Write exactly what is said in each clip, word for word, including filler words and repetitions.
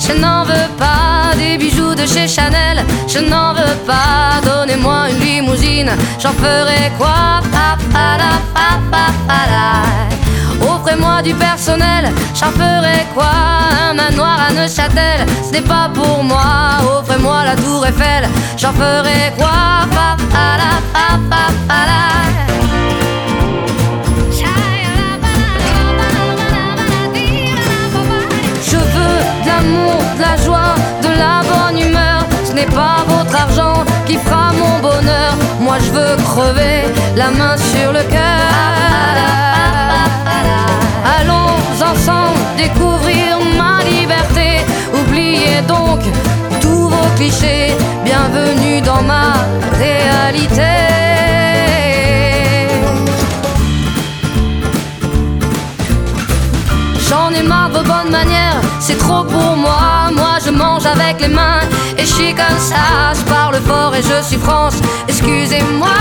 je n'en veux pas des bijoux de chez Chanel, je n'en veux pas. Donnez-moi une limousine, j'en ferai quoi? Pa, pa, la, pa, pa, pa, la. Offrez-moi du personnel, j'en ferai quoi? Un manoir à Neuchâtel, ce n'est pas pour moi. Offrez-moi la tour Eiffel, j'en ferai quoi? Pa, pa, la, pa, pa, pa, la. Je veux de l'amour, de la joie, de la bonne humeur. Ce n'est pas votre argent qui fera mon bonheur. Moi je veux crever la main sur le cœur. Allons ensemble découvrir ma liberté. Oubliez donc tous vos clichés. Bienvenue dans ma réalité. J'en ai marre de vos bonnes manières, c'est trop pour moi. Moi je mange avec les mains et je suis comme ça. Je parle fort et je suis France, excusez-moi.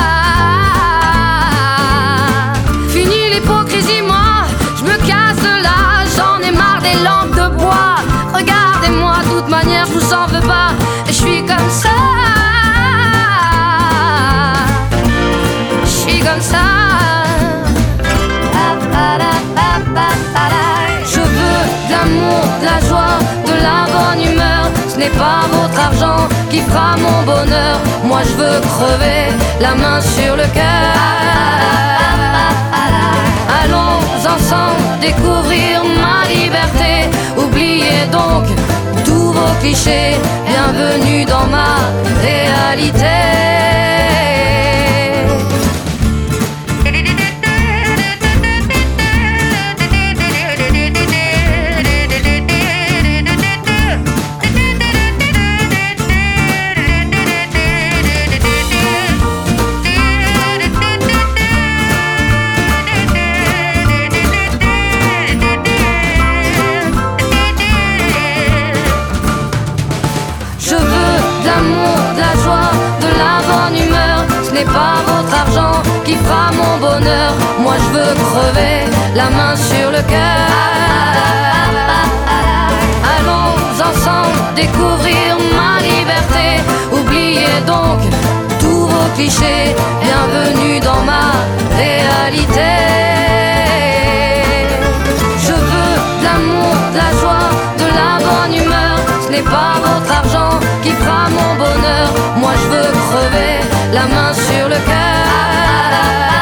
Fini l'hypocrisie, moi, je me casse de là. J'en ai marre des lampes de bois. Regardez-moi, de toute manière je vous en veux pas. Et je suis comme ça. Je suis comme ça. Je veux de l'amour, de la joie, de la bonne humeur. Ce n'est pas votre argent qui fera mon bonheur. Moi je veux crever la main sur le cœur. Allons ensemble découvrir ma liberté. Oubliez donc tous vos clichés. Bienvenue dans ma réalité. Pas votre argent qui fera mon bonheur. Moi je veux crever la main sur le cœur. Allons ensemble découvrir ma liberté. Oubliez donc tous vos clichés. Bienvenue dans ma réalité. Je veux de l'amour, de la joie, de la bonne humeur. Ce n'est pas votre argent qui fera mon bonheur. Moi je veux crever la main sur le cœur.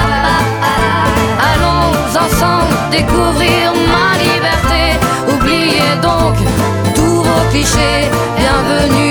Allons ensemble découvrir ma liberté. Oubliez donc tous vos clichés. Bienvenue